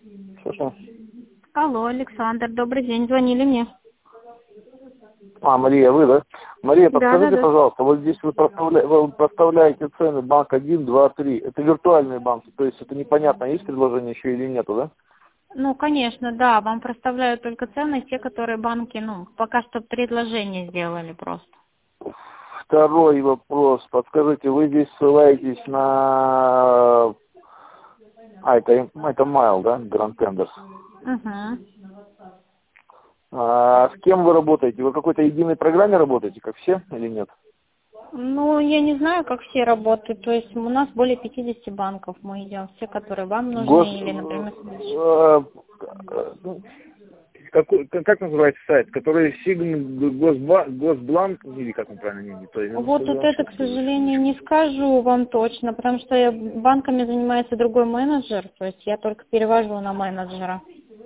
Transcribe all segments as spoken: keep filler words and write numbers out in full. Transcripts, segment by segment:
Слушай. Алло, Александр, добрый день, звонили мне. А, Мария, вы, да? Мария, Да, подскажите, да, да. пожалуйста, вот здесь вы, проставля... вы проставляете цены банк один, два, три. Это виртуальные банки, то есть это непонятно, есть предложение еще или нету, да? Ну, конечно, да, вам проставляют только цены те, которые банки, ну, пока что предложение сделали просто. Второй вопрос. Подскажите, вы здесь ссылаетесь на... А, это, это Майл, да? Grand Tenders. Угу. А с кем вы работаете? Вы в какой-то единой программе работаете, как все, или нет? Ну, я не знаю, как все работают. То есть у нас более пятидесяти банков мы идем. Все, которые вам Гос... нужны или, например... э, э, Какой, как как называется сайт, который Сигм Госба, Госбланк, или как он правильно, не то, я не Вот тут это, к сожалению, не скажу вам точно, потому что я- банками занимается другой менеджер, то есть я только перевожу на менеджера.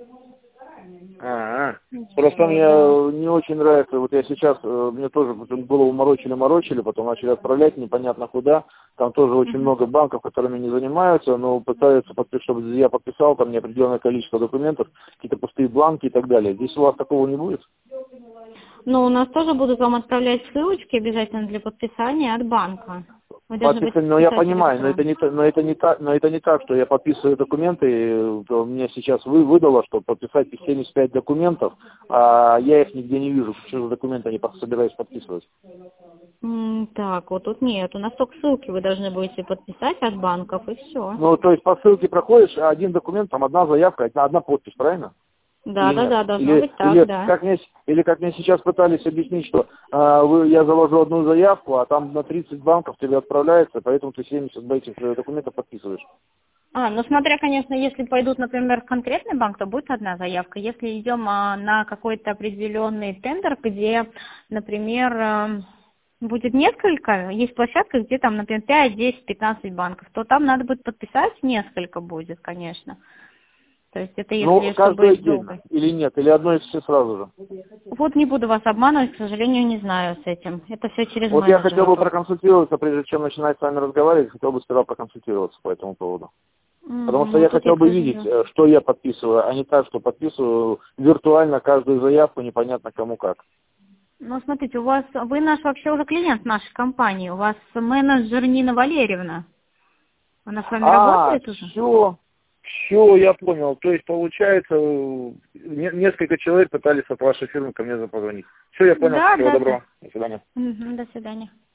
А, просто Ничего, мне да. не очень нравится, вот я сейчас, э, мне тоже голову морочили-морочили, потом начали отправлять непонятно куда, там тоже очень Мгм. много банков, которыми не занимаются, но пытаются, подпис- чтобы я подписал там неопределенное количество документов, какие-то пустые бланки и так далее. Здесь у вас такого не будет? Но у нас тоже будут вам отправлять ссылочки обязательно для подписания от банка. Вы должны будете Подписано, ну я подписать понимаю, но это электронно. не, та- но это не так, но это не так, что я подписываю документы, и, то мне сейчас вы выдало, что подписать их семьдесят пять документов, а я их нигде не вижу, что за документы они под- собираюсь подписывать. М, Так, вот тут нет. У нас только ссылки вы должны будете подписать от банков, и все. Ну, то есть по ссылке проходишь, а один документ, там одна заявка, одна, одна подпись, правильно? Да, Или да, нет? да, должно Или, быть так, или да. как мне, или как мне сейчас пытались объяснить, что а, вы, я завожу одну заявку, а там на тридцать банков тебе отправляется, поэтому ты семьдесят этих э, документов подписываешь. А, ну смотря, конечно, если пойдут, например, в конкретный банк, то будет одна заявка. Если идем а, на какой-то определенный тендер, где, например, эм, будет несколько, есть площадка, где там, например, пять, десять, пятнадцать банков, то там надо будет подписать несколько будет, конечно. То есть это Ну, если, каждый чтобы отдельно, долго. или нет, или одно и все сразу же. Вот не буду вас обманывать, к сожалению, не знаю с этим. Это все через Вот я хотел менеджера бы только. проконсультироваться, прежде чем начинать с вами разговаривать, хотел бы сперва проконсультироваться по этому поводу. Потому Мгм, что ну я тут я, хотел к бы видеть, сожалению. э, что я подписываю, а не так, что подписываю виртуально каждую заявку, непонятно кому как. Ну, смотрите, у вас, вы наш вообще уже клиент нашей компании, у вас менеджер Нина Валерьевна. Она с вами А, работает уже? все, все, я понял. То есть, получается, э, не- несколько человек пытались от вашей фирмы ко мне позвонить. Все, я понял. Да, Всего да, да. доброго. До свидания. Мгм, до свидания.